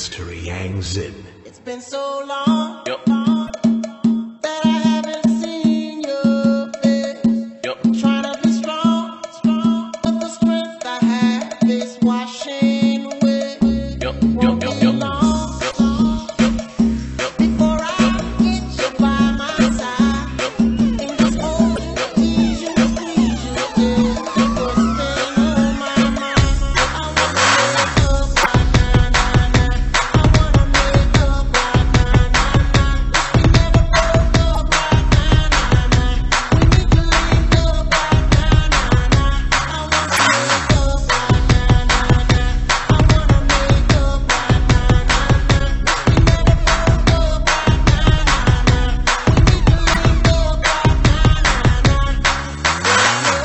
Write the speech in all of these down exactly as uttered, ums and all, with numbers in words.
Mister Yang Zin. It's been so long. Yep. That I haven't seen your face. Yep. Trying to be strong, strong, but the strength I have is washing away. Yep. Won't Yep. be Yep. Yep. long before I get you by my side. And just hold you, tease you, squeeze you, yeah. Because it's been on my mind. I wanna make up right now, now, now. I wanna make up right now, now, now. We never broke up right now, now, now. We need to link up right now, now, now. I wanna make up right now, now, now. I wanna make up right now, now, now. We never broke up right now, now, now. We need to link up right now, now, now.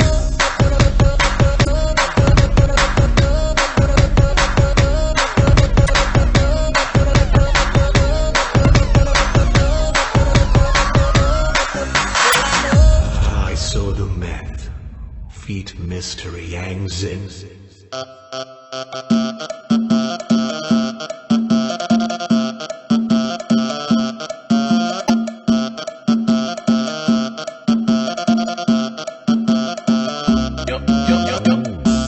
I saw the meth. Feet Mister Yang Zin. Yep. Yep. Yep. Yep.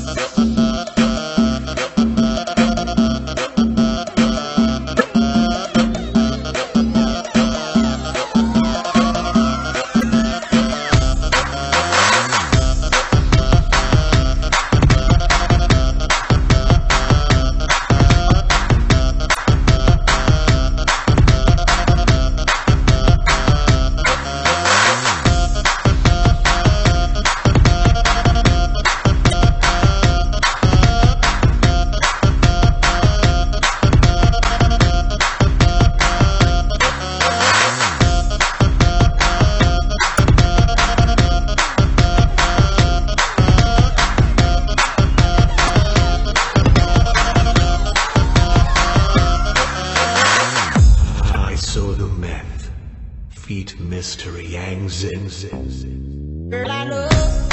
I saw the meth. Feet Mister Yang Zin. Girl, I know